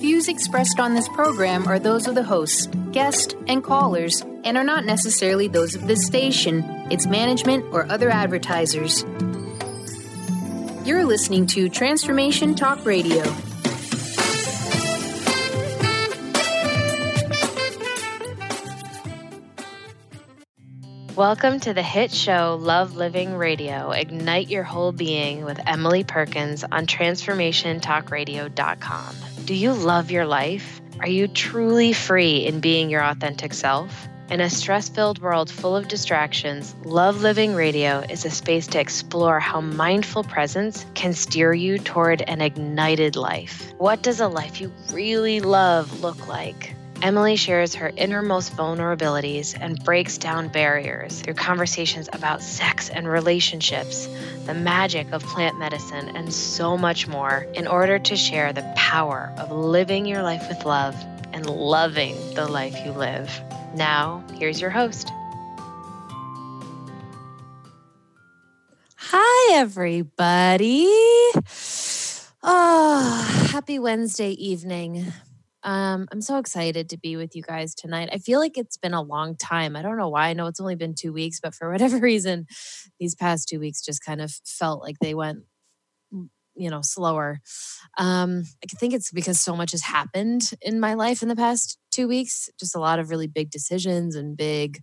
views expressed on this program are those of the hosts, guests, and callers, and are not necessarily those of this station, its management, or other advertisers. You're listening to Transformation Talk Radio. Welcome to the hit show Love Living Radio. Ignite your whole being with Emily Perkins on TransformationTalkRadio.com. Do you love your life? Are you truly free in being your authentic self? In a stress-filled world full of distractions, Love Living Radio is a space to explore how mindful presence can steer you toward an ignited life. What does a life you really love look like? Emily shares her innermost vulnerabilities and breaks down barriers through conversations about sex and relationships, the magic of plant medicine, and so much more in order to share the power of living your life with love and loving the life you live. Now, here's your host. Hi, everybody. Oh, happy Wednesday evening. I'm so excited to be with you guys tonight. I feel like it's been a long time. I don't know why. I know it's only been 2 weeks, but for whatever reason, these past 2 weeks just kind of felt like they went, slower. I think it's because so much has happened in my life in the past 2 weeks. Just a lot of really big decisions and big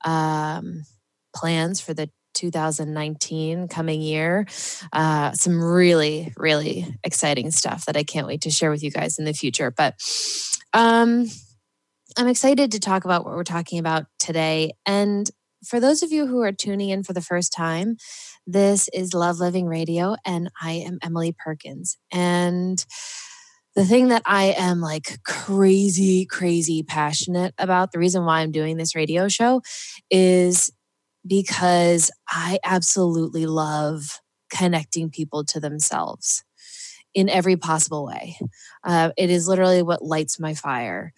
plans for the 2019 coming year. Some really, really exciting stuff that I can't wait to share with you guys in the future. But I'm excited to talk about what we're talking about today. And for those of you who are tuning in for the first time, this is Love Living Radio, and I am Emily Perkins. And the thing that I am like crazy, crazy passionate about, the reason why I'm doing this radio show is because I absolutely love connecting people to themselves in every possible way. It is literally what lights my fire.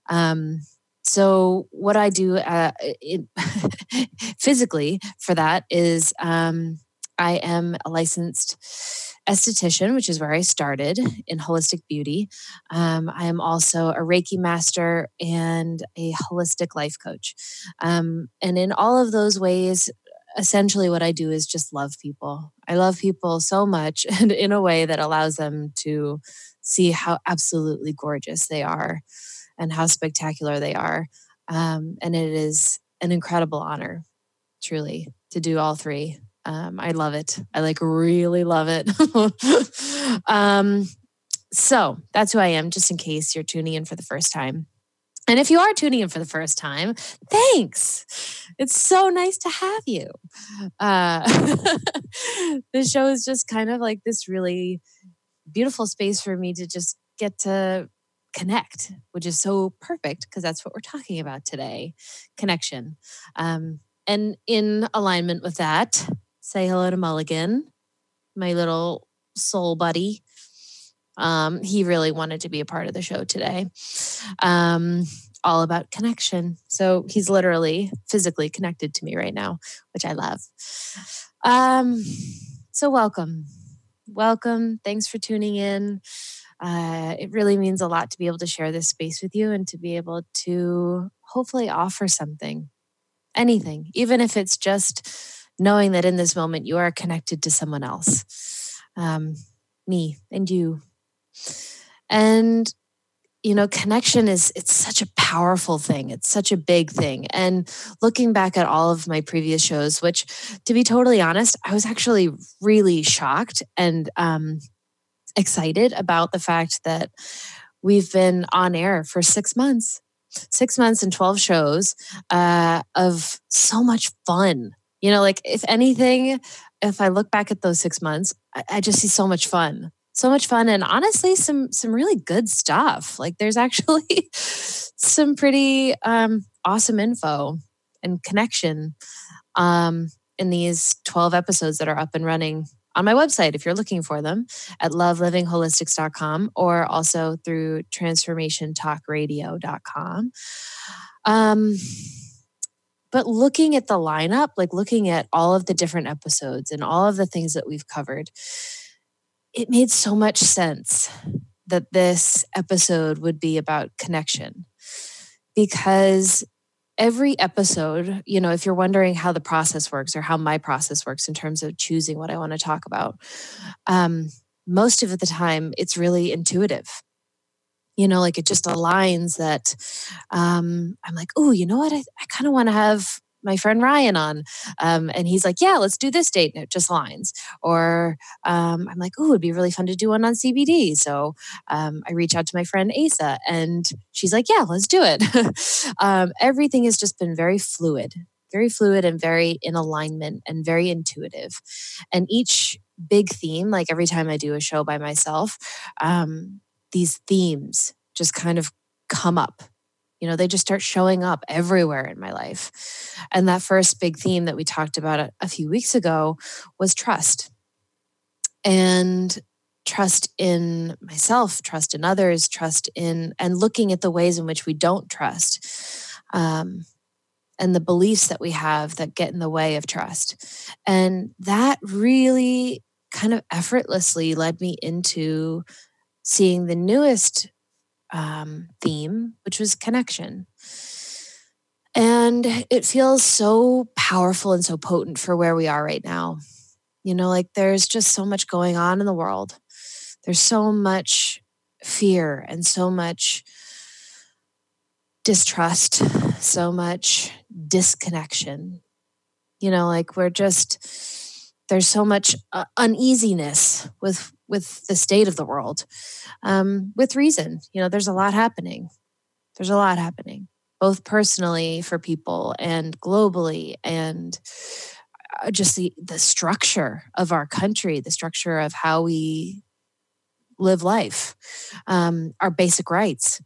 So what I do physically for that is I am a licensed esthetician, which is where I started in holistic beauty. I am also a Reiki master and a holistic life coach. And in all of those ways, essentially what I do is just love people. I love people so much and in a way that allows them to see how absolutely gorgeous they are and how spectacular they are. And it is an incredible honor, truly, to do all three. I love it. I really love it. So that's who I am, just in case you're tuning in for the first time. And if you are tuning in for the first time, thanks. It's so nice to have you. This show is just kind of like this really beautiful space for me to just get to connect, which is so perfect because that's what we're talking about today, connection. And in alignment with that, say hello to Mulligan, my little soul buddy. He really wanted to be a part of the show today. All about connection. So he's literally physically connected to me right now, which I love. So welcome. Welcome. Thanks for tuning in. It really means a lot to be able to share this space with you and to be able to hopefully offer something, anything, even if it's just knowing that in this moment you are connected to someone else, me and you. And, connection it's such a powerful thing. It's such a big thing. And looking back at all of my previous shows, which to be totally honest, I was actually really shocked and excited about the fact that we've been on air for 6 months. 6 months and 12 shows of so much fun. If anything, if I look back at those 6 months, I just see so much fun. So much fun and honestly, some really good stuff. Like there's actually some pretty awesome info and connection in these 12 episodes that are up and running on my website if you're looking for them at lovelivingHolistics.com or also through TransformationTalkRadio.com. But looking at the lineup, looking at all of the different episodes and all of the things that we've covered, it made so much sense that this episode would be about connection, because every episode, if you're wondering how the process works or how my process works in terms of choosing what I want to talk about, most of the time it's really intuitive. Like it just aligns that I'm like, oh, you know what? I kind of want to have my friend Ryan on. And he's like, yeah, let's do this date. And it just aligns. Or I'm like, oh, it'd be really fun to do one on CBD. So I reach out to my friend Asa and she's like, yeah, let's do it. Everything has just been very fluid and very in alignment and very intuitive. And each big theme, like every time I do a show by myself, these themes just kind of come up. They just start showing up everywhere in my life. And that first big theme that we talked about a few weeks ago was trust. And trust in myself, trust in others, and looking at the ways in which we don't trust, and the beliefs that we have that get in the way of trust. And that really kind of effortlessly led me into seeing the newest theme, which was connection. And it feels so powerful and so potent for where we are right now. Like there's just so much going on in the world. There's so much fear and so much distrust, so much disconnection. Like there's so much uneasiness with the state of the world, with reason. There's a lot happening. Both personally for people and globally, and just the structure of our country, the structure of how we live life, our basic rights.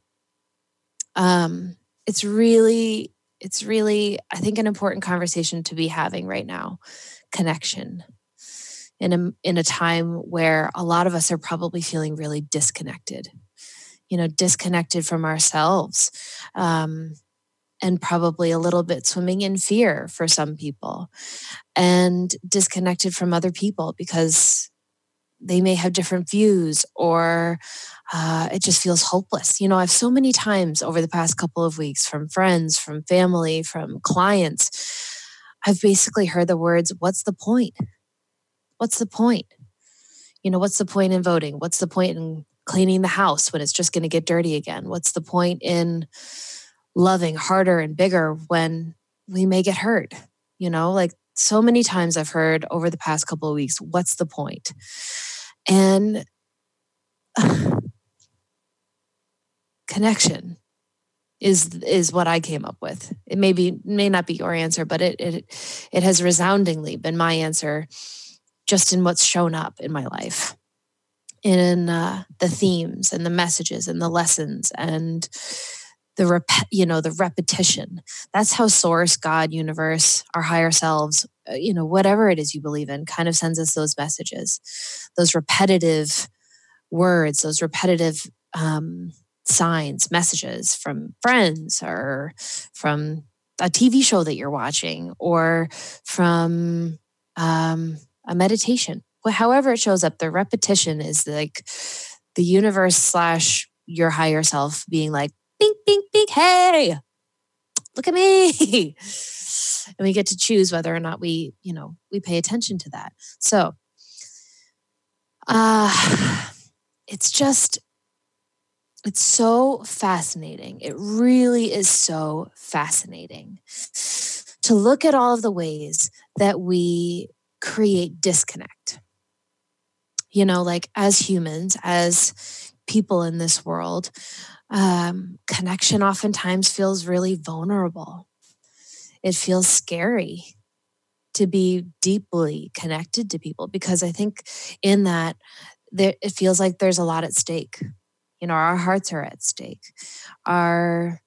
It's really, I think, an important conversation to be having right now. Connection in a time where a lot of us are probably feeling really disconnected, disconnected from ourselves, and probably a little bit swimming in fear for some people, and disconnected from other people because they may have different views, or it just feels hopeless. I've so many times over the past couple of weeks from friends, from family, from clients, I've basically heard the words, what's the point? What's the point? What's the point in voting? What's the point in cleaning the house when it's just going to get dirty again? What's the point in loving harder and bigger when we may get hurt? Like so many times I've heard over the past couple of weeks, what's the point? And connection is what I came up with. It may not be your answer, but it has resoundingly been my answer, just in what's shown up in my life, in the themes and the messages and the lessons and the repetition. That's how source, God, universe, our higher selves, whatever it is you believe in, kind of sends us those messages, those repetitive words, those repetitive signs, messages from friends or from a TV show that you're watching or from a meditation. However it shows up, the repetition is like the universe / your higher self being like, bing, bing, bing, hey, look at me. And we get to choose whether or not we pay attention to that. So it's so fascinating. It really is so fascinating to look at all of the ways that we create disconnect. Like as humans, as people in this world, connection oftentimes feels really vulnerable. It feels scary to be deeply connected to people because I think in that it feels like there's a lot at stake. Our hearts are at stake. Our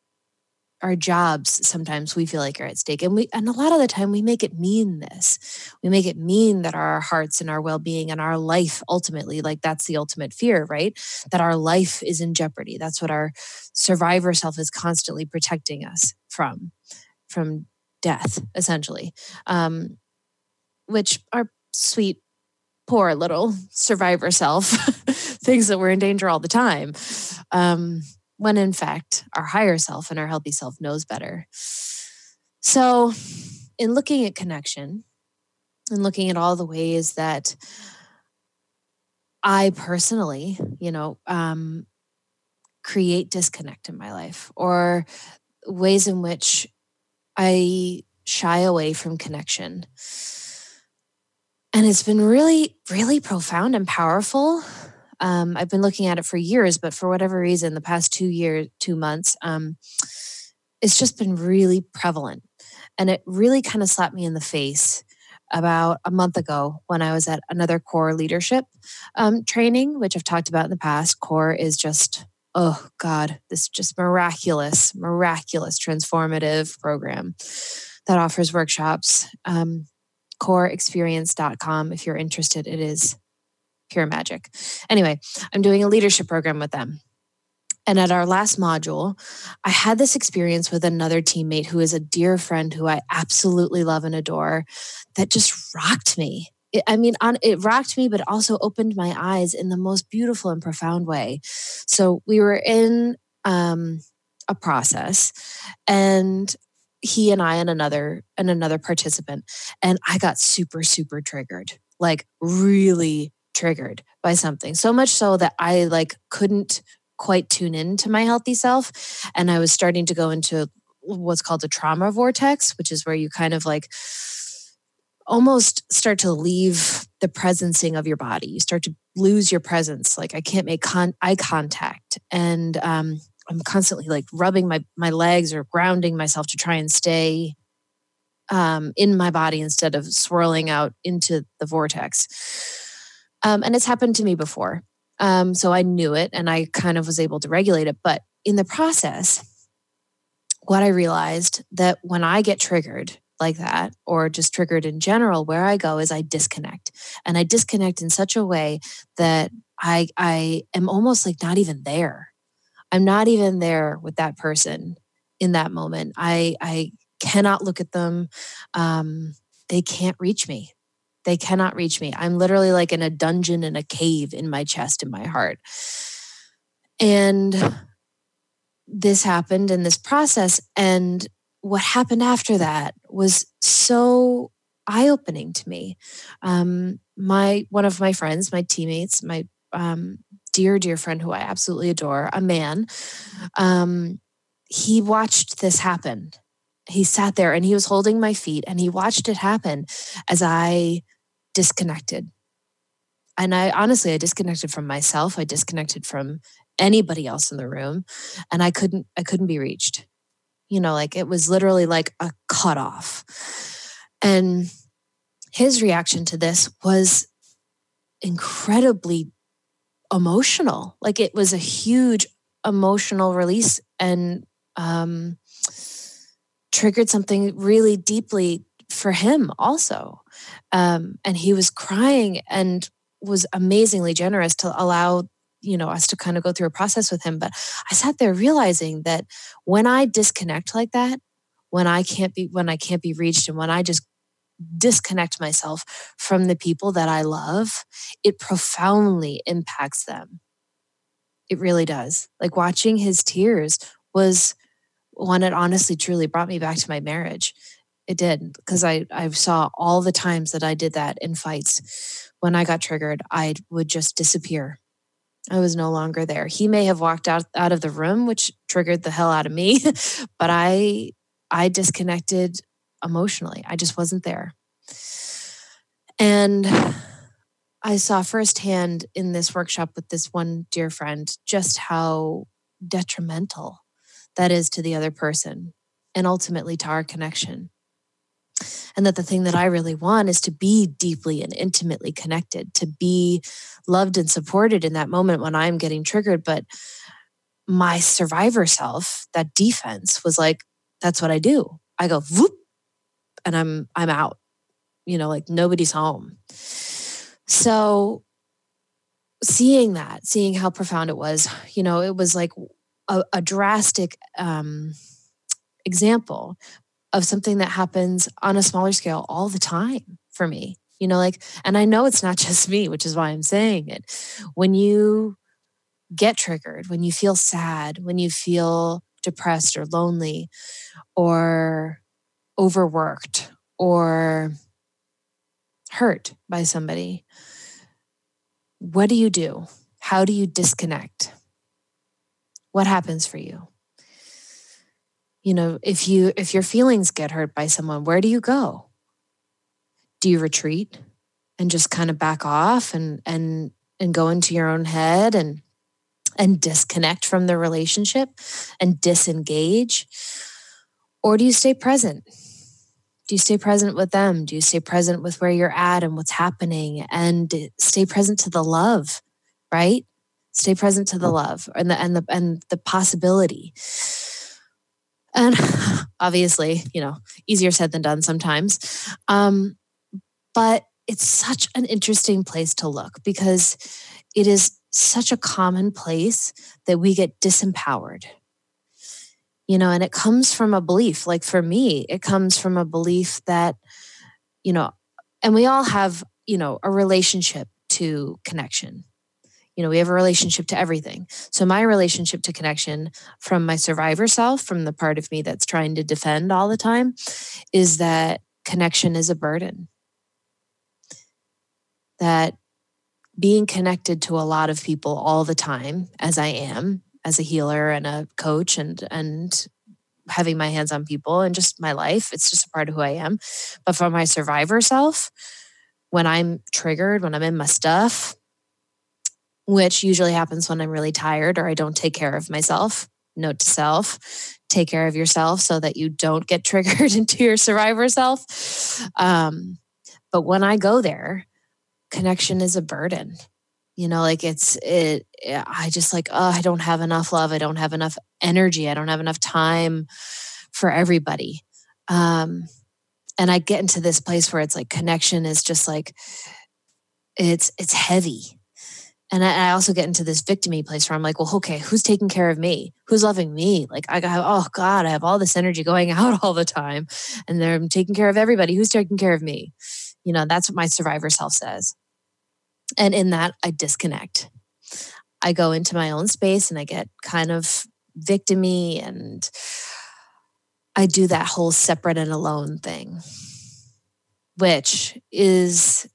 jobs sometimes we feel like are at stake. And a lot of the time we make it mean this. We make it mean that our hearts and our well-being and our life ultimately, like that's the ultimate fear, right? That our life is in jeopardy. That's what our survivor self is constantly protecting us from death, essentially. Which our sweet, poor little survivor self things that we're in danger all the time. When in fact, our higher self and our healthy self knows better. So in looking at connection and looking at all the ways that I personally, create disconnect in my life, or ways in which I shy away from connection. And it's been really, really profound and powerful. I've been looking at it for years, but for whatever reason, the past 2 months, it's just been really prevalent. And it really kind of slapped me in the face about a month ago when I was at another core leadership training, which I've talked about in the past. Core is just, oh God, this just miraculous, transformative program that offers workshops. Coreexperience.com. If you're interested, it is pure magic. Anyway, I'm doing a leadership program with them. And at our last module, I had this experience with another teammate who is a dear friend who I absolutely love and adore, that just rocked me. It rocked me, but also opened my eyes in the most beautiful and profound way. So we were in a process, and he and I and another participant, and I got super, super triggered, like really triggered by something. So much so that I couldn't quite tune in to my healthy self. And I was starting to go into what's called a trauma vortex, which is where you kind of almost start to leave the presencing of your body. You start to lose your presence. I can't make eye contact. And I'm constantly rubbing my legs or grounding myself to try and stay in my body instead of swirling out into the vortex. And it's happened to me before. So I knew it and I kind of was able to regulate it. But in the process, what I realized that when I get triggered like that, or just triggered in general, where I go is I disconnect. And I disconnect in such a way that I am almost not even there. I'm not even there with that person in that moment. I cannot look at them. They can't reach me. They cannot reach me. I'm literally in a dungeon, in a cave in my chest, in my heart. And this happened in this process. And what happened after that was so eye-opening to me. One of my friends, my teammates, my dear, dear friend who I absolutely adore, a man, he watched this happen. He sat there and he was holding my feet and he watched it happen as I disconnected. And I disconnected from myself. I disconnected from anybody else in the room, and I couldn't be reached. It was literally like a cutoff. And his reaction to this was incredibly emotional. It was a huge emotional release and triggered something really deeply for him also. And he was crying and was amazingly generous to allow, us to kind of go through a process with him. But I sat there realizing that when I disconnect like that, when I can't be reached, and when I just disconnect myself from the people that I love, it profoundly impacts them. It really does. Watching his tears was one that honestly, truly brought me back to my marriage. It did, because I saw all the times that I did that in fights. When I got triggered, I would just disappear. I was no longer there. He may have walked out of the room, which triggered the hell out of me, but I disconnected emotionally. I just wasn't there. And I saw firsthand in this workshop with this one dear friend just how detrimental that is to the other person and ultimately to our connection. And that the thing that I really want is to be deeply and intimately connected, to be loved and supported in that moment when I'm getting triggered. But my survivor self, that defense, was that's what I do. I go, whoop, and I'm out, nobody's home. So seeing how profound it was, it was a drastic example of something that happens on a smaller scale all the time for me. And I know it's not just me, which is why I'm saying it. When you get triggered, when you feel sad, when you feel depressed or lonely or overworked or hurt by somebody, what do you do? How do you disconnect? What happens for you? If your feelings get hurt by someone, where do you go? Do you retreat and just kind of back off and go into your own head and disconnect from the relationship and disengage? Or do you stay present? Do you stay present with them? Do you stay present with where you're at and what's happening, and stay present to the love, right? Stay present to the love and the possibility. And obviously, easier said than done sometimes. But it's such an interesting place to look, because it is such a common place that we get disempowered. And it comes from a belief. Like for me, it comes from a belief that, and we all have, a relationship to connection. We have a relationship to everything. So my relationship to connection from my survivor self, from the part of me that's trying to defend all the time, is that connection is a burden. That being connected to a lot of people all the time, as I am, as a healer and a coach and having my hands on people and just my life, it's just a part of who I am. But for my survivor self, when I'm triggered, when I'm in my stuff, which usually happens when I'm really tired or I don't take care of myself. Note to self, take care of yourself so that you don't get triggered into your survivor self. But when I go there, connection is a burden. I just I don't have enough love. I don't have enough energy. I don't have enough time for everybody. And I get into this place where it's like connection is just like, it's heavy. And I also get into this victim-y place where I'm like, well, okay, who's taking care of me? Who's loving me? Like I have all this energy going out all the time and they're taking care of everybody. Who's taking care of me? That's what my survivor self says. And in that, I disconnect. I go into my own space and I get kind of victim-y, and I do that whole separate and alone thing, which is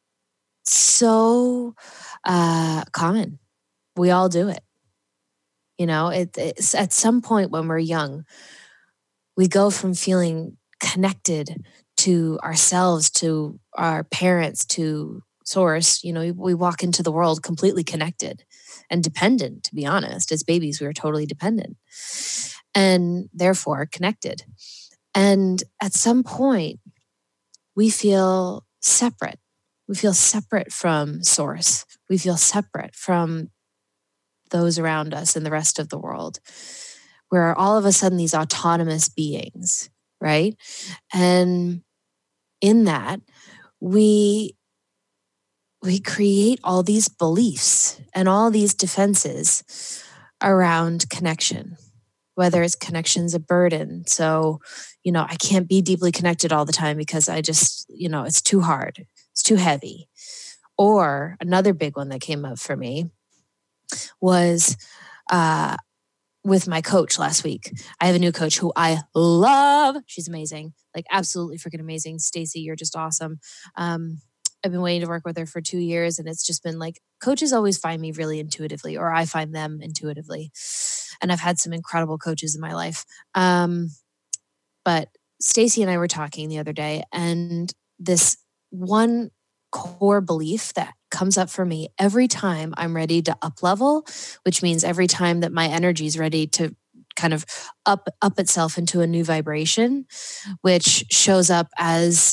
so common. We all do it. It's at some point when we're young, we go from feeling connected to ourselves, to our parents, to source. We walk into the world completely connected and dependent, to be honest. As babies, we were totally dependent and therefore connected. And at some point, we feel separate. We feel separate from source. We feel separate from those around us and the rest of the world. We're all of a sudden these autonomous beings, right? And in that, we create all these beliefs and all these defenses around connection, whether it's connection's a burden. So, I can't be deeply connected all the time because I just, it's too hard. It's too heavy. Or another big one that came up for me was with my coach last week. I have a new coach who I love. She's amazing, like absolutely freaking amazing. Stacy, you're just awesome. I've been waiting to work with her for 2 years, and it's just been like, coaches always find me really intuitively, or I find them intuitively. And I've had some incredible coaches in my life. But Stacy and I were talking the other day, and this one core belief that comes up for me every time I'm ready to up level, which means every time that my energy is ready to kind of up itself into a new vibration, which shows up as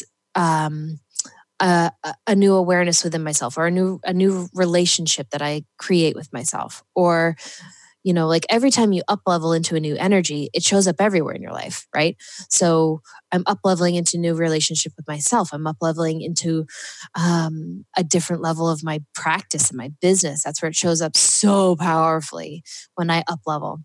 a new awareness within myself, or a new relationship that I create with myself, or like every time you up level into a new energy, it shows up everywhere in your life, right? So I'm up leveling into a new relationship with myself. I'm up leveling into a different level of my practice and my business. That's where it shows up so powerfully when I up level.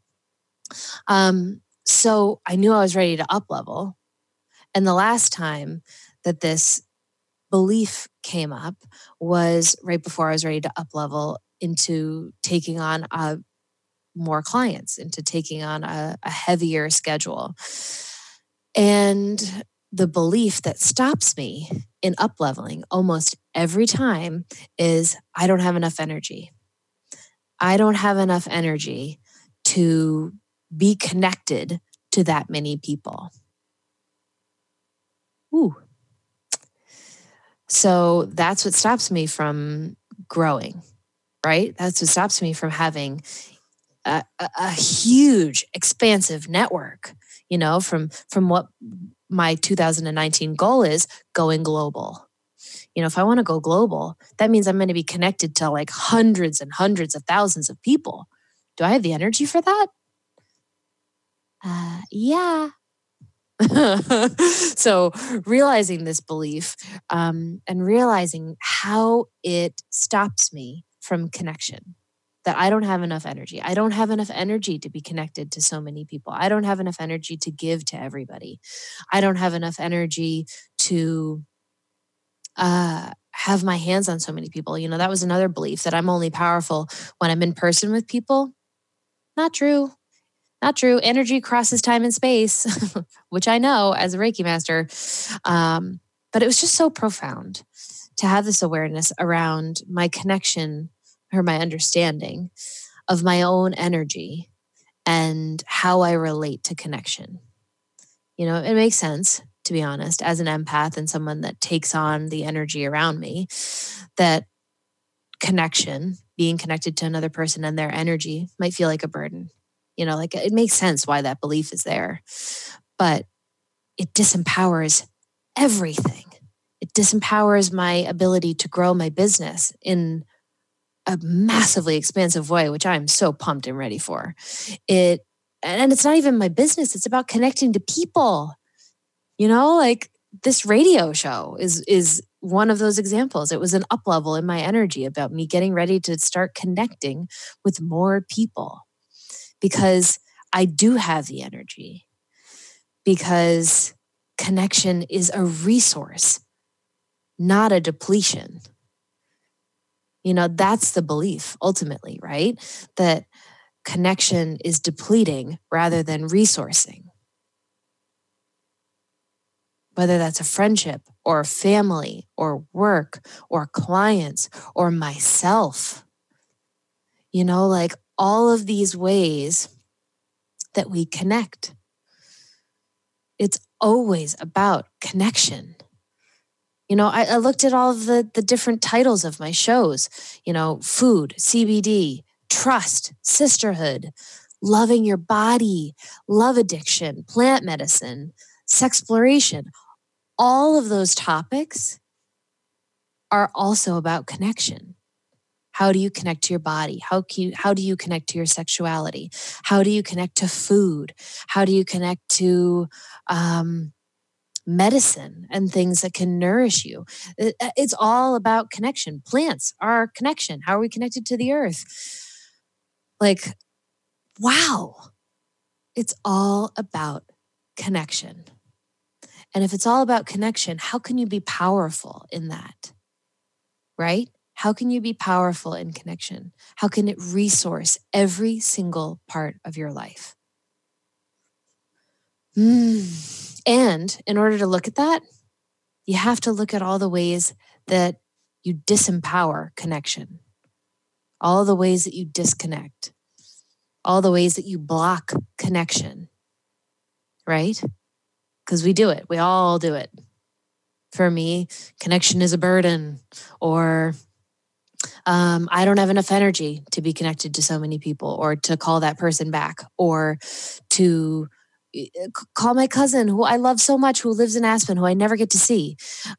So I knew I was ready to up level. And the last time that this belief came up was right before I was ready to up level into taking on more clients, into taking on a heavier schedule. And the belief that stops me in up leveling almost every time is I don't have enough energy. I don't have enough energy to be connected to that many people. Ooh. So that's what stops me from growing, right? That's what stops me from having a huge, expansive network, from what my 2019 goal is, going global. If I want to go global, that means I'm going to be connected to like hundreds and hundreds of thousands of people. Do I have the energy for that? Yeah. So realizing this belief and realizing how it stops me from connection, that I don't have enough energy. I don't have enough energy to be connected to so many people. I don't have enough energy to give to everybody. I don't have enough energy to have my hands on so many people. That was another belief, that I'm only powerful when I'm in person with people. Not true. Not true. Energy crosses time and space, which I know as a Reiki master. But it was just so profound to have this awareness around my connection or my understanding of my own energy and how I relate to connection. It makes sense, to be honest, as an empath and someone that takes on the energy around me, that connection, being connected to another person and their energy, might feel like a burden. It makes sense why that belief is there, but it disempowers everything. It disempowers my ability to grow my business in a massively expansive way, which I'm so pumped and ready for. And it's not even my business. It's about connecting to people. Like this radio show is one of those examples. It was an up level in my energy about me getting ready to start connecting with more people, because I do have the energy, because connection is a resource, not a depletion. That's the belief ultimately, right? That connection is depleting rather than resourcing. Whether that's a friendship or a family or work or clients or myself, like all of these ways that we connect. It's always about connection. I looked at all of the different titles of my shows, food, CBD, trust, sisterhood, loving your body, love addiction, plant medicine, sexploration. All of those topics are also about connection. How do you connect to your body? How do you connect to your sexuality? How do you connect to food? How do you connect to medicine and things that can nourish you? It's all about connection. Plants are connection. How are we connected to the earth? Like, wow, it's all about connection. And if it's all about connection, how can you be powerful in that? Right? How can you be powerful in connection? How can it resource every single part of your life? And in order to look at that, you have to look at all the ways that you disempower connection, all the ways that you disconnect, all the ways that you block connection, right? Because we do it. We all do it. For me, connection is a burden, or I don't have enough energy to be connected to so many people, or to call that person back, or to call my cousin who I love so much, who lives in Aspen, who I never get to see.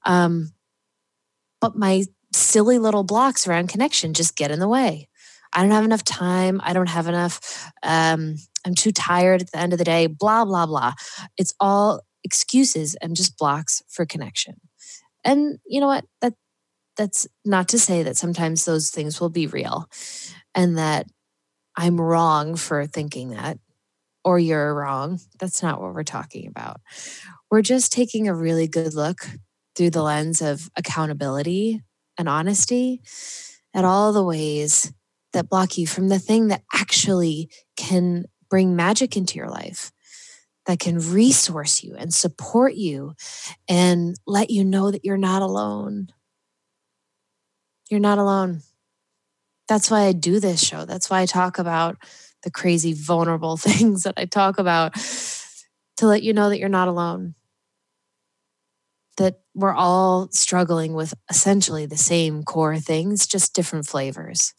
But my silly little blocks around connection just get in the way. I don't have enough time. I don't have enough. I'm too tired at the end of the day, blah, blah, blah. It's all excuses and just blocks for connection. And you know what? That's not to say that sometimes those things will be real and that I'm wrong for thinking that, or you're wrong. That's not what we're talking about. We're just taking a really good look through the lens of accountability and honesty at all the ways that block you from the thing that actually can bring magic into your life, that can resource you and support you and let you know that you're not alone. You're not alone. That's why I do this show. That's why I talk about the crazy, vulnerable things that I talk about, to let you know that you're not alone. That we're all struggling with essentially the same core things, just different flavors.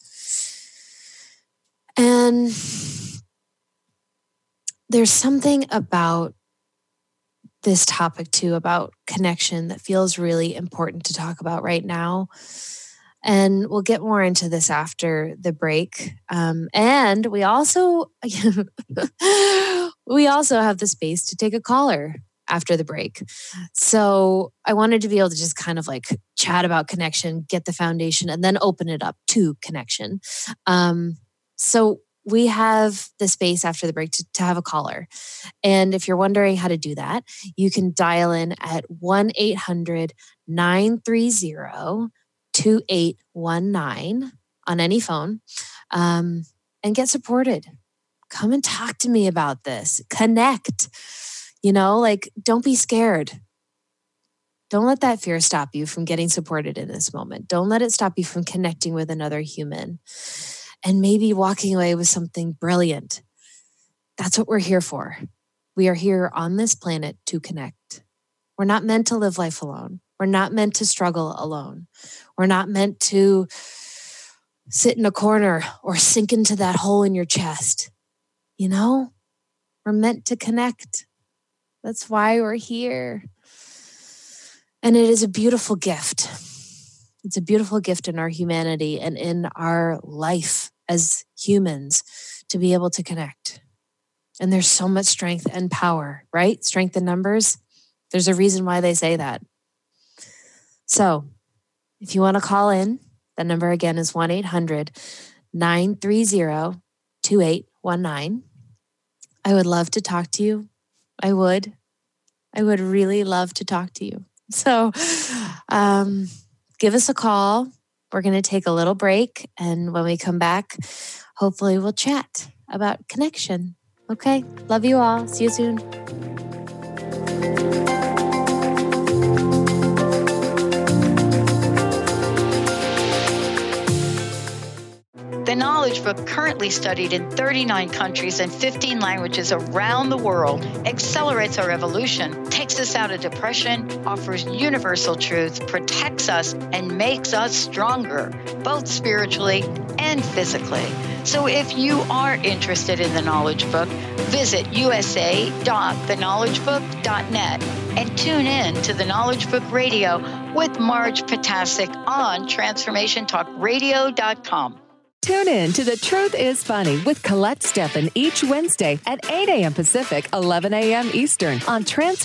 And there's something about this topic too, about connection, that feels really important to talk about right now. And we'll get more into this after the break. And we also have the space to take a caller after the break. So I wanted to be able to just kind of like chat about connection, get the foundation, and then open it up to connection. So we have the space after the break to have a caller. And if you're wondering how to do that, you can dial in at 1-800-930-2819 on any phone, and get supported. Come and talk to me about this. Connect. Don't be scared. Don't let that fear stop you from getting supported in this moment. Don't let it stop you from connecting with another human and maybe walking away with something brilliant. That's what we're here for. We are here on this planet to connect. We're not meant to live life alone. We're not meant to struggle alone. We're not meant to sit in a corner or sink into that hole in your chest. We're meant to connect. That's why we're here. And it is a beautiful gift. It's a beautiful gift in our humanity and in our life as humans to be able to connect. And there's so much strength and power, right? Strength in numbers. There's a reason why they say that. So if you want to call in, the number again is 1-800-930-2819. I would love to talk to you. I would really love to talk to you. So give us a call. We're going to take a little break. And when we come back, hopefully we'll chat about connection. Okay. Love you all. See you soon. The Knowledge Book, currently studied in 39 countries and 15 languages around the world, accelerates our evolution, takes us out of depression, offers universal truth, protects us, and makes us stronger, both spiritually and physically. So if you are interested in the Knowledge Book, visit usa.theknowledgebook.net and tune in to the Knowledge Book Radio with Marge Potasic on TransformationTalkRadio.com. Tune in to The Truth is Funny with Colette Steffen each Wednesday at 8 a.m. Pacific, 11 a.m. Eastern on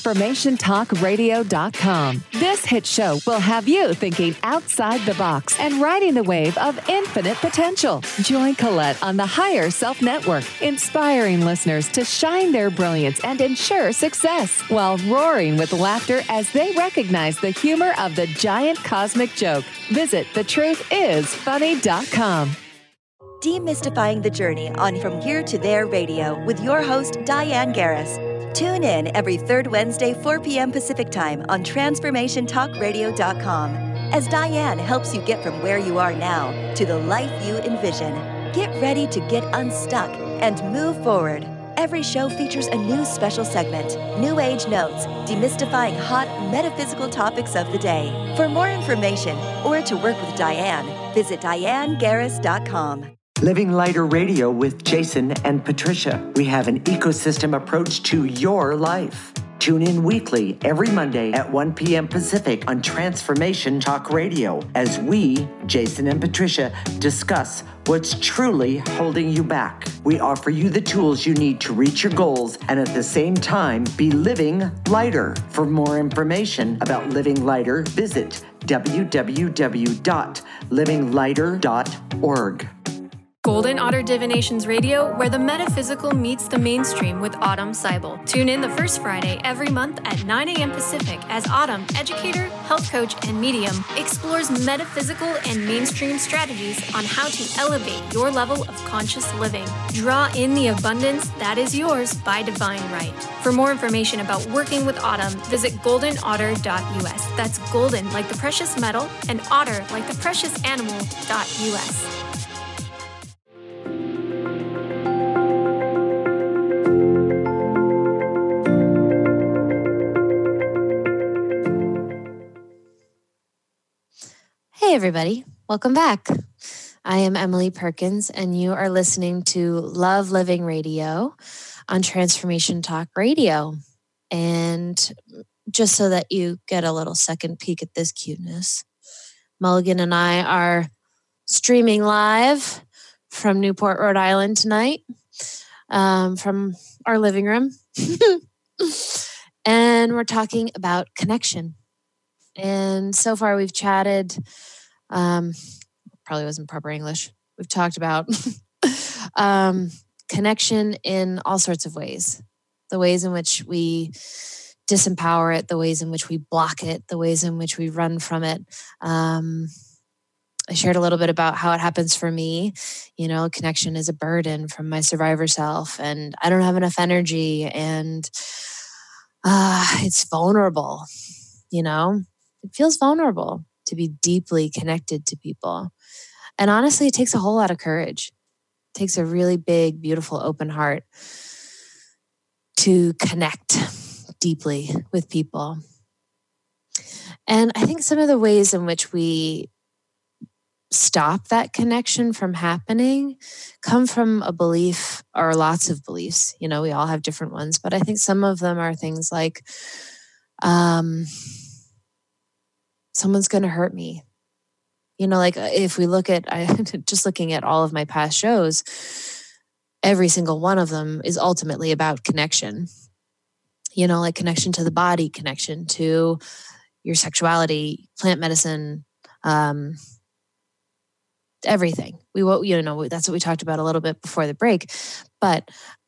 TransformationTalkRadio.com. This hit show will have you thinking outside the box and riding the wave of infinite potential. Join Colette on the Higher Self Network, inspiring listeners to shine their brilliance and ensure success while roaring with laughter as they recognize the humor of the giant cosmic joke. Visit thetruthisfunny.com. Demystifying the journey on From Here to There Radio with your host, Diane Garris. Tune in every third Wednesday, 4 p.m. Pacific Time on TransformationTalkRadio.com as Diane helps you get from where you are now to the life you envision. Get ready to get unstuck and move forward. Every show features a new special segment, New Age Notes, demystifying hot metaphysical topics of the day. For more information or to work with Diane, visit DianeGarris.com. Living Lighter Radio with Jason and Patricia. We have an ecosystem approach to your life. Tune in weekly every Monday at 1 p.m. Pacific on Transformation Talk Radio as we, Jason and Patricia, discuss what's truly holding you back. We offer you the tools you need to reach your goals and at the same time be living lighter. For more information about Living Lighter, visit www.livinglighter.org. Golden Otter Divinations Radio, where the metaphysical meets the mainstream with Autumn Seibel. Tune in the first Friday every month at 9 a.m. Pacific as Autumn, educator, health coach, and medium, explores metaphysical and mainstream strategies on how to elevate your level of conscious living. Draw in the abundance that is yours by divine right. For more information about working with Autumn, visit goldenotter.us. That's golden like the precious metal and otter like the precious animal.us. Hey, everybody. Welcome back. I am Emily Perkins, and you are listening to Love Living Radio on Transformation Talk Radio. And just so that you get a little second peek at this cuteness, Mulligan and I are streaming live from Newport, Rhode Island tonight, from our living room. And we're talking about connection. And so far we've chatted, probably wasn't proper English. We've talked about connection in all sorts of ways. The ways in which we disempower it, the ways in which we block it, the ways in which we run from it. I shared a little bit about how it happens for me. You know, connection is a burden from my survivor self, and I don't have enough energy, and it's vulnerable, you know? It feels vulnerable to be deeply connected to people. And honestly, it takes a whole lot of courage. It takes a really big, beautiful, open heart to connect deeply with people. And I think some of the ways in which we stop that connection from happening come from a belief, or lots of beliefs. You know, we all have different ones, but I think some of them are things like, someone's going to hurt me. You know, like if we look at, just looking at all of my past shows, every single one of them is ultimately about connection. You know, like connection to the body, connection to your sexuality, plant medicine, everything. That's what we talked about a little bit before the break. But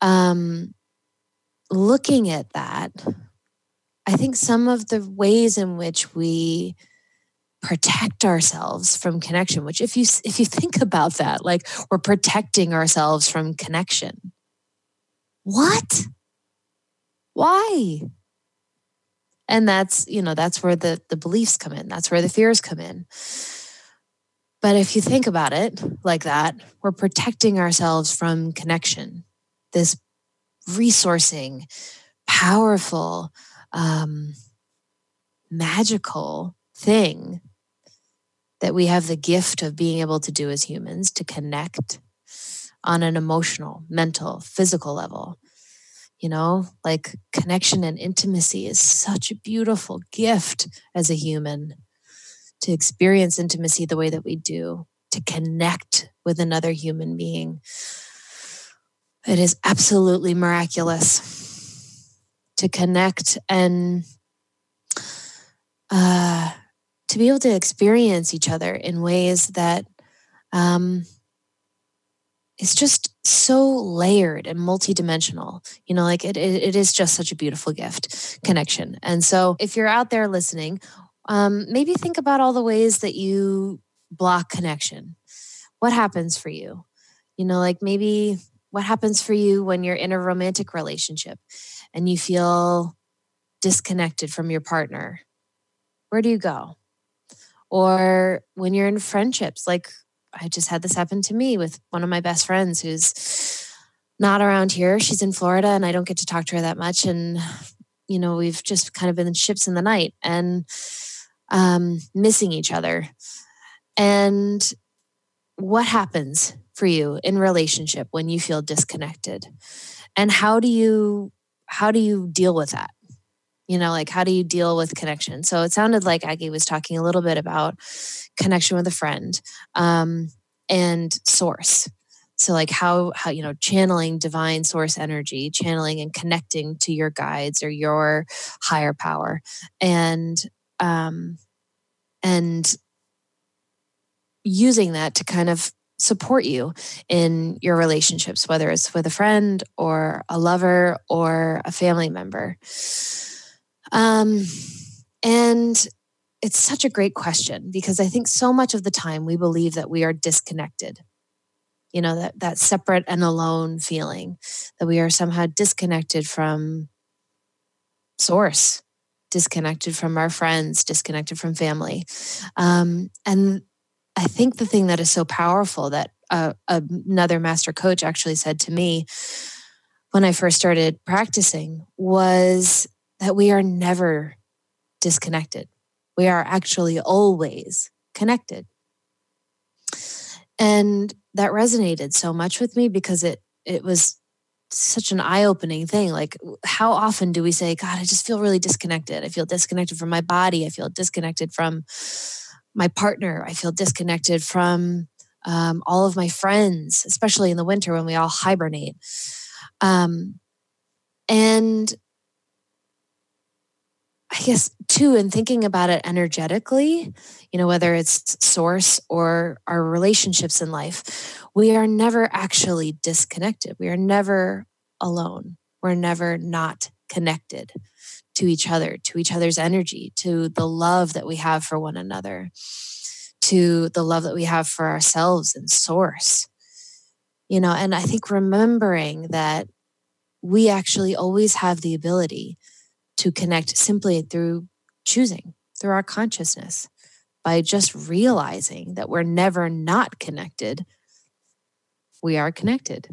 looking at that, I think some of the ways in which we protect ourselves from connection, which if you think about that, like we're protecting ourselves from connection. What? Why? And that's where the beliefs come in. That's where the fears come in. But if you think about it like that, we're protecting ourselves from connection, this resourcing, powerful, magical thing that we have the gift of being able to do as humans, to connect on an emotional, mental, physical level. You know, like connection and intimacy is such a beautiful gift as a human, to experience intimacy the way that we do, to connect with another human being. It is absolutely miraculous to connect and to be able to experience each other in ways that it's just so layered and multidimensional. You know, like it is just such a beautiful gift, connection. And so if you're out there listening, maybe think about all the ways that you block connection. What happens for you? You know, like maybe what happens for you when you're in a romantic relationship and you feel disconnected from your partner? Where do you go? Or when you're in friendships, like I just had this happen to me with one of my best friends who's not around here. She's in Florida and I don't get to talk to her that much. And, you know, we've just kind of been ships in the night and missing each other. And what happens for you in relationship when you feel disconnected? And how do you deal with that? You know, like how do you deal with connection? So it sounded like Aggie was talking a little bit about connection with a friend and source. So like how channeling divine source energy, channeling and connecting to your guides or your higher power, and using that to kind of support you in your relationships, whether it's with a friend or a lover or a family member. And it's such a great question because I think so much of the time we believe that we are disconnected. That separate and alone feeling, that we are somehow disconnected from source, disconnected from our friends, disconnected from family. And I think the thing that is so powerful that another master coach actually said to me when I first started practicing was that we are never disconnected. We are actually always connected. And that resonated so much with me because it was such an eye-opening thing. Like, how often do we say, God, I just feel really disconnected. I feel disconnected from my body. I feel disconnected from my partner. I feel disconnected from all of my friends, especially in the winter when we all hibernate. And I guess too, in thinking about it energetically, whether it's source or our relationships in life, we are never actually disconnected. We are never alone. We're never not connected to each other, to each other's energy, to the love that we have for one another, to the love that we have for ourselves and source. And I think remembering that we actually always have the ability to connect simply through choosing, through our consciousness, by just realizing that we're never not connected. We are connected.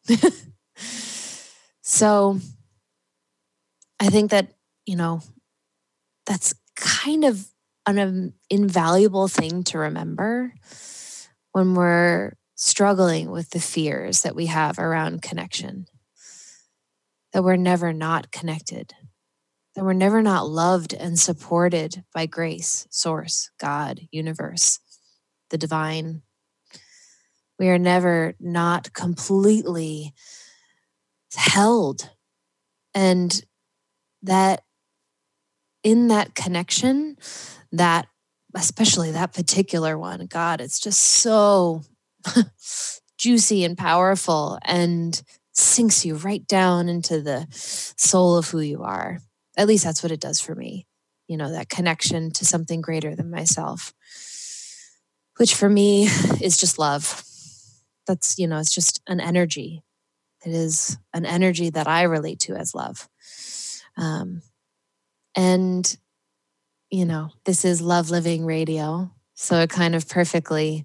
So I think that, that's kind of an invaluable thing to remember when we're struggling with the fears that we have around connection, that we're never not connected, that we're never not loved and supported by grace, source, God, universe, the divine. We are never not completely held. And that in that connection, that especially that particular one, God, it's just so juicy and powerful and sinks you right down into the soul of who you are. At least that's what it does for me. That connection to something greater than myself, which for me is just love. That's, it's just an energy. It is an energy that I relate to as love. And, this is Love Living Radio. So it kind of perfectly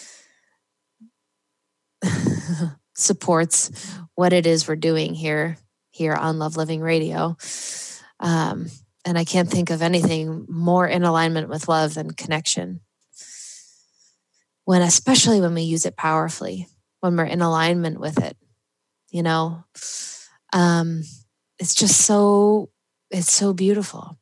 supports what it is we're doing here on Love Living Radio. And I can't think of anything more in alignment with love than connection. Especially when we use it powerfully, when we're in alignment with it, it's just it's so beautiful,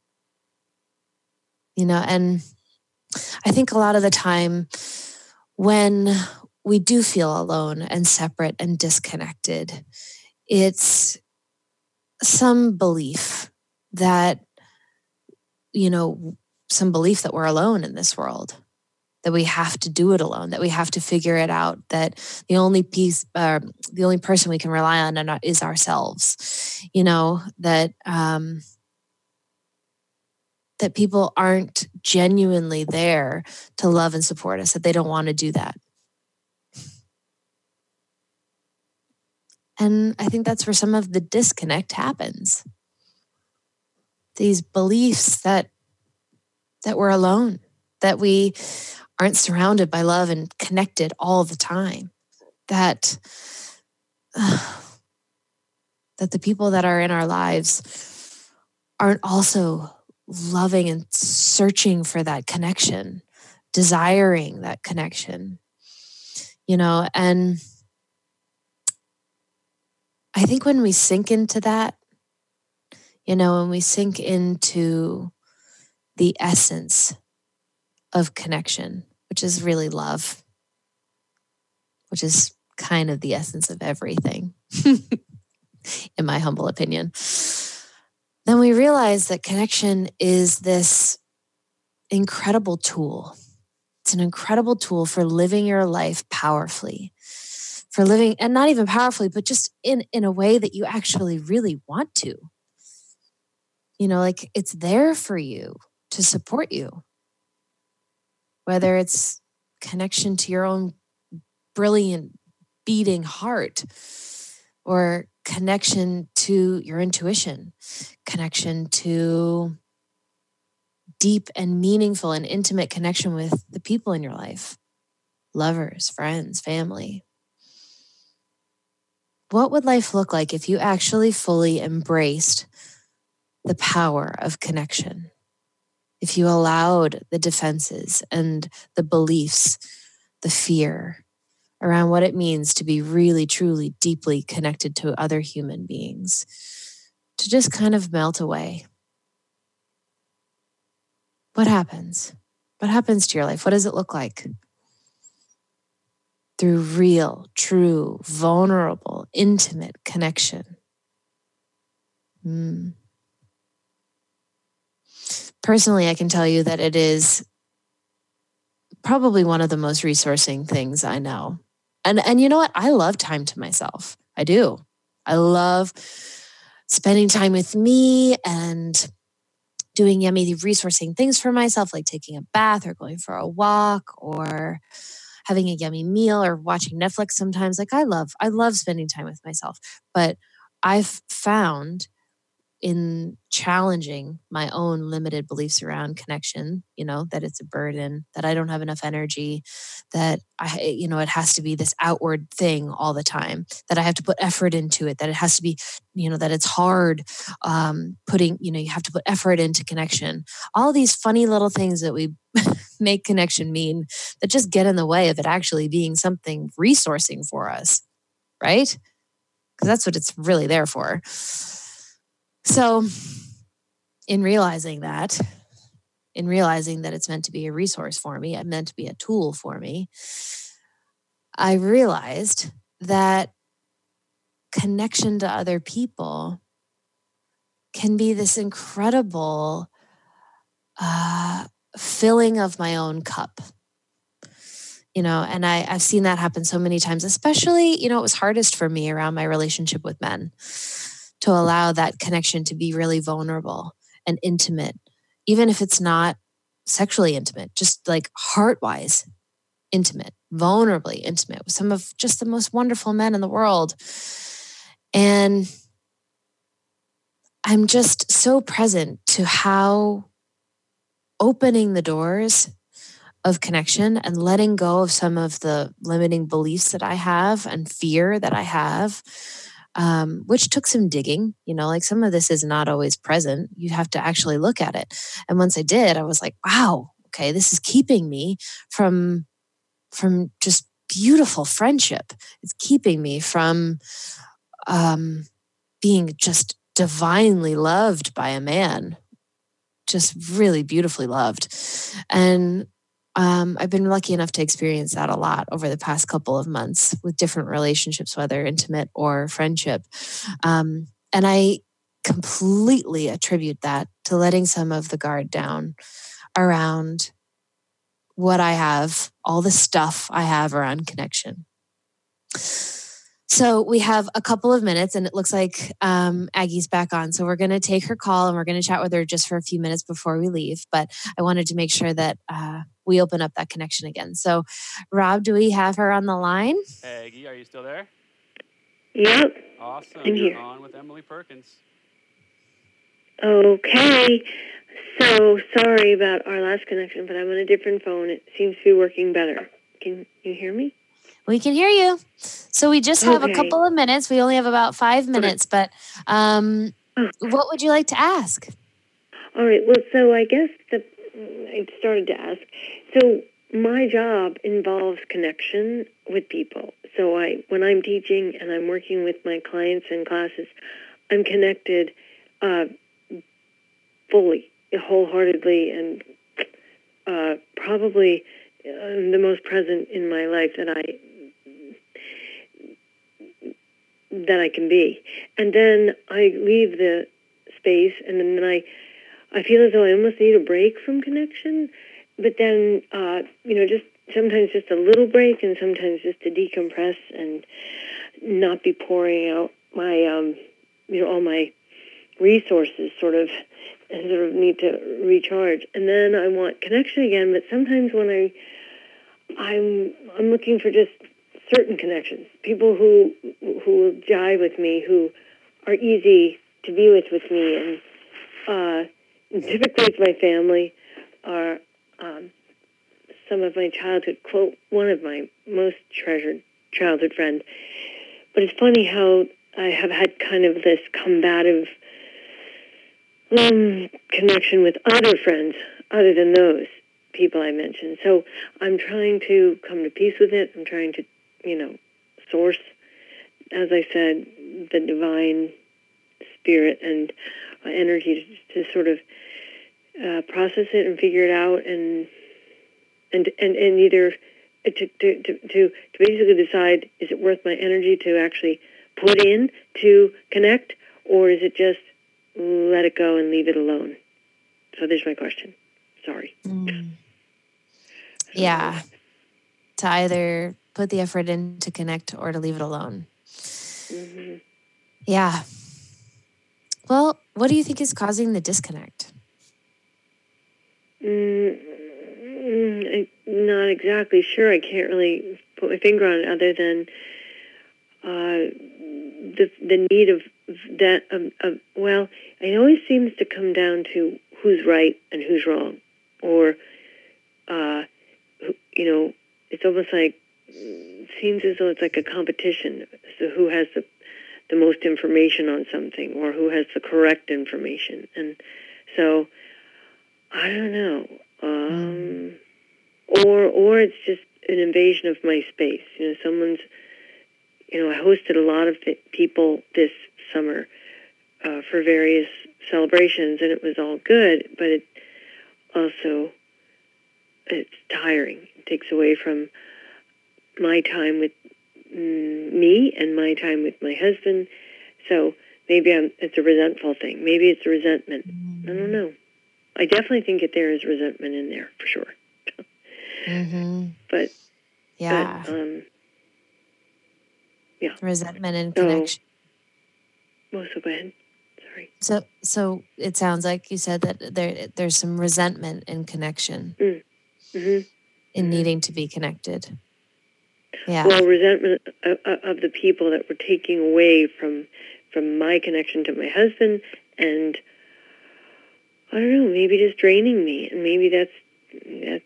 and I think a lot of the time when we do feel alone and separate and disconnected, it's some belief that, some belief that we're alone in this world, that we have to do it alone, that we have to figure it out, that the only person we can rely on is ourselves, that people aren't genuinely there to love and support us, that they don't want to do that. And I think that's where some of the disconnect happens. These beliefs that we're alone, that we aren't surrounded by love and connected all the time, that the people that are in our lives aren't also loving and searching for that connection, desiring that connection, and I think when we sink into that, when we sink into the essence of connection, which is really love, which is kind of the essence of everything, in my humble opinion, then we realize that connection is this incredible tool It's an incredible tool for living your life powerfully, for living, and not even powerfully, but just in a way that you actually really want to. Like it's there for you to support you, whether it's connection to your own brilliant beating heart, or connection to your intuition, connection to deep and meaningful and intimate connection with the people in your life, lovers, friends, family. What would life look like if you actually fully embraced the power of connection? If you allowed the defenses and the beliefs, the fear around what it means to be really, truly, deeply connected to other human beings to just kind of melt away? What happens? What happens to your life? What does it look like? Through real, true, vulnerable, intimate connection. Personally, I can tell you that it is probably one of the most resourcing things I know. And you know what? I love time to myself. I do. I love spending time with me and doing yummy resourcing things for myself, like taking a bath or going for a walk or having a yummy meal or watching Netflix sometimes. Like I love spending time with myself. But I've found in challenging my own limited beliefs around connection, that it's a burden, that I don't have enough energy, that it has to be this outward thing all the time, that I have to put effort into it, that it has to be, that it's hard putting, you have to put effort into connection. All these funny little things that we make connection mean that just get in the way of it actually being something resourcing for us, right? Because that's what it's really there for. So in realizing that it's meant to be a resource for me, it's meant to be a tool for me, I realized that connection to other people can be this incredible filling of my own cup. And I've seen that happen so many times, especially, it was hardest for me around my relationship with men, to allow that connection to be really vulnerable and intimate, even if it's not sexually intimate, just like heart-wise intimate, vulnerably intimate with some of just the most wonderful men in the world. And I'm just so present to how opening the doors of connection and letting go of some of the limiting beliefs that I have and fear that I have, which took some digging, like some of this is not always present. You have to actually look at it. And once I did, I was like, wow, okay, this is keeping me from just beautiful friendship. It's keeping me from being just divinely loved by a man, just really beautifully loved. And I've been lucky enough to experience that a lot over the past couple of months with different relationships, whether intimate or friendship. And I completely attribute that to letting some of the guard down around what I have, all the stuff I have around connection. So we have a couple of minutes and it looks like Aggie's back on. So we're going to take her call and we're going to chat with her just for a few minutes before we leave. But I wanted to make sure that we open up that connection again. So Rob, do we have her on the line? Hey, Aggie, are you still there? Yep. Awesome. I'm You're here. on with Emily Perkins. Okay. So sorry about our last connection, but I'm on a different phone. It seems to be working better. Can you hear me? We can hear you. So we just have a couple of minutes. We only have about 5 minutes, but what would you like to ask? All right. Well, so I guess I started to ask. So my job involves connection with people. So when I'm teaching and I'm working with my clients in classes, I'm connected fully, wholeheartedly, and probably the most present in my life that I can be. And then I leave the space, and then I feel as though I almost need a break from connection but then, just sometimes just a little break, and sometimes just to decompress and not be pouring out my, all my resources sort of need to recharge. And then I want connection again, but sometimes when I'm looking for just certain connections, people who will jive with me, who are easy to be with me, and typically it's my family, or some of my childhood, quote, one of my most treasured childhood friends. But it's funny how I have had kind of this combative connection with other friends other than those people I mentioned. So I'm trying to come to peace with it. I'm trying to, source, as I said, the divine spirit and energy to sort of process it and figure it out, and either to basically decide, is it worth my energy to actually put in to connect, or is it just let it go and leave it alone? So there's my question. Sorry. Yeah. To either put the effort in to connect or to leave it alone. Mm-hmm. Yeah. Well, what do you think is causing the disconnect? I'm not exactly sure. I can't really put my finger on it, other than the need of that. Well, it always seems to come down to who's right and who's wrong, or it's almost like, seems as though it's like a competition. So who has the most information on something, or who has the correct information? And so I don't know. Or it's just an invasion of my space. Someone's. I hosted a lot of people this summer for various celebrations, and it was all good. But it's tiring. It takes away from my time with me and my time with my husband. So maybe it's a resentful thing. Maybe it's a resentment. I don't know. I definitely think that there is resentment in there, for sure. But yeah. Yeah. Resentment and connection. So go ahead. Sorry. So it sounds like you said that there's some resentment in connection. In needing to be connected. Yeah. Well, resentment of the people that were taking away from my connection to my husband, and I don't know, maybe just draining me, and maybe that's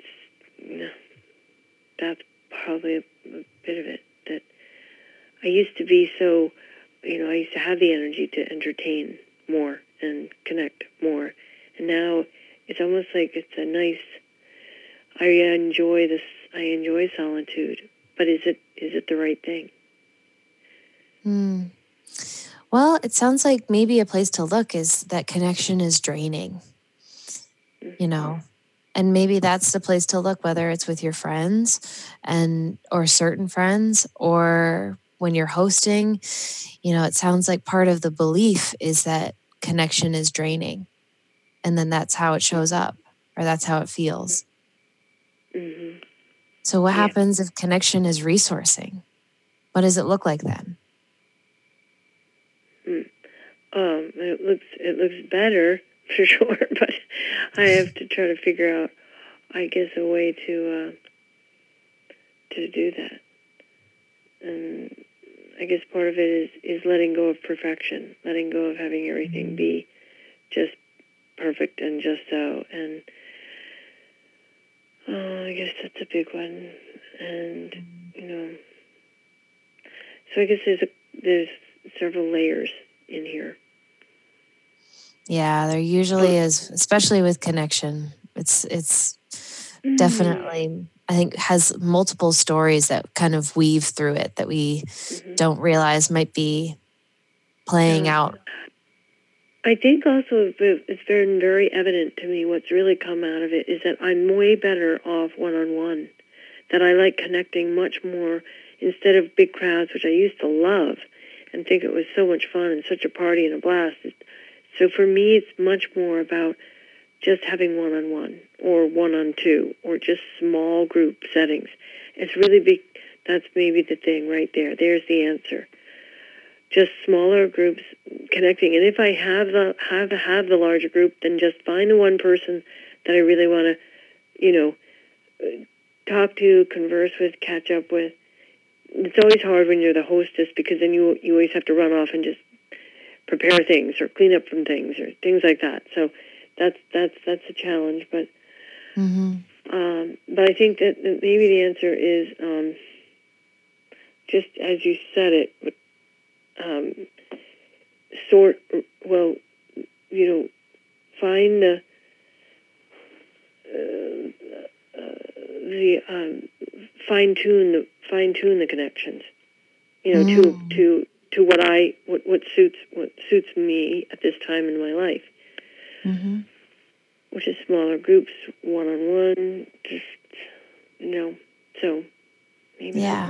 probably a bit of it. That I used to be so, I used to have the energy to entertain more and connect more, and now it's almost like it's a nice. I enjoy solitude, but is it the right thing? Well, it sounds like maybe a place to look is that connection is draining. And maybe that's the place to look, whether it's with your friends or certain friends, or when you're hosting. It sounds like part of the belief is that connection is draining, and then that's how it shows up, or that's how it feels. So what happens if connection is resourcing? What does it look like then? It looks better, for sure, but I have to try to figure out, I guess, a way to do that. And I guess part of it is letting go of perfection, letting go of having everything be just perfect and just so. And I guess that's a big one. And so I guess there's several layers in here. Yeah, there usually is, especially with connection. It's definitely, I think, has multiple stories that kind of weave through it that we don't realize might be playing out. I think also it's been very evident to me what's really come out of it is that I'm way better off one-on-one, that I like connecting much more instead of big crowds, which I used to love and think it was so much fun and such a party and a blast. So for me, it's much more about just having one-on-one or one-on-two or just small group settings. It's really big. That's maybe the thing right there. There's the answer. Just smaller groups connecting. And if I have the larger group, then just find the one person that I really want to, talk to, converse with, catch up with. It's always hard when you're the hostess because then you always have to run off and just prepare things or clean up from things or things like that. So that's a challenge. But but I think that maybe the answer is just as you said it. Find fine tune the connections, to what suits me at this time in my life, which is smaller groups, one-on-one, so maybe. Yeah.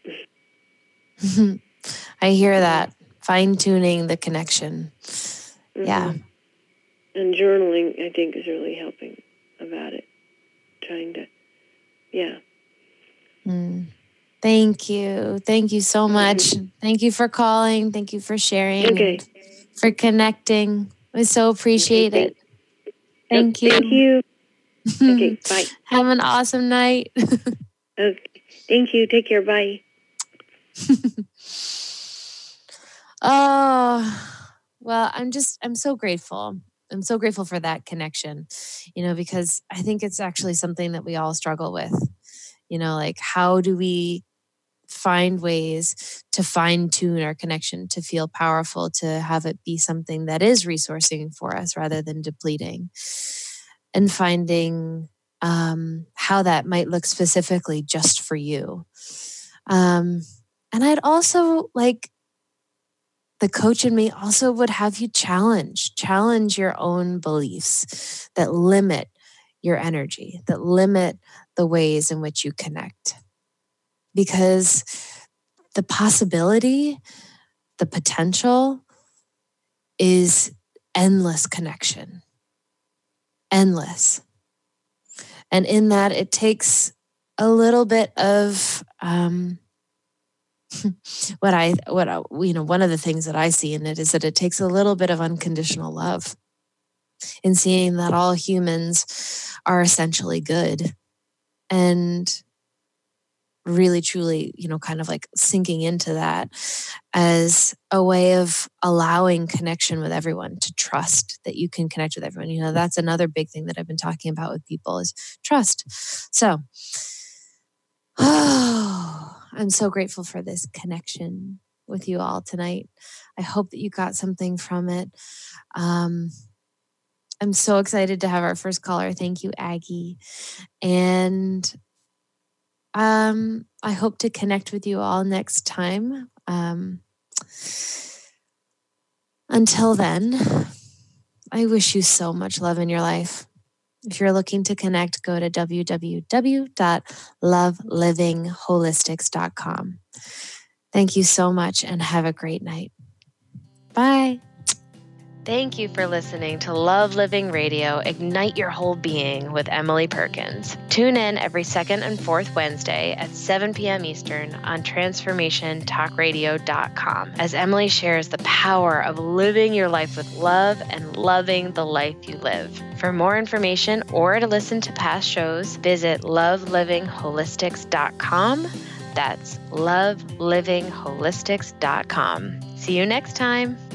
I hear that. Fine-tuning the connection. Yeah. And journaling, I think, is really helping about it. Trying to, yeah. Thank you. Thank you so much. Thank you for calling. Thank you for sharing. Okay. For connecting. We so appreciate it. Thank you. Thank you. Okay, bye. Have an awesome night. Okay. Thank you. Take care. Bye. Oh, well, I'm so grateful. I'm so grateful for that connection, because I think it's actually something that we all struggle with. Like, how do we find ways to fine tune our connection, to feel powerful, to have it be something that is resourcing for us rather than depleting, and finding how that might look specifically just for you. And I'd also the coach in me also would have you challenge your own beliefs that limit your energy, that limit the ways in which you connect. Because the possibility, the potential is endless connection. Endless. And in that, it takes a little bit of one of the things that I see in it is that it takes a little bit of unconditional love in seeing that all humans are essentially good, and really, truly, kind of like sinking into that as a way of allowing connection with everyone, to trust that you can connect with everyone. That's another big thing that I've been talking about with people is trust. So, I'm so grateful for this connection with you all tonight. I hope that you got something from it. I'm so excited to have our first caller. Thank you, Aggie. And I hope to connect with you all next time. Until then, I wish you so much love in your life. If you're looking to connect, go to www.lovelivingHolistics.com. Thank you so much and have a great night. Bye. Thank you for listening to Love Living Radio, Ignite Your Whole Being with Emily Perkins. Tune in every second and fourth Wednesday at 7 p.m. Eastern on TransformationTalkRadio.com as Emily shares the power of living your life with love and loving the life you live. For more information or to listen to past shows, visit LoveLivingHolistics.com. That's LoveLivingHolistics.com. See you next time.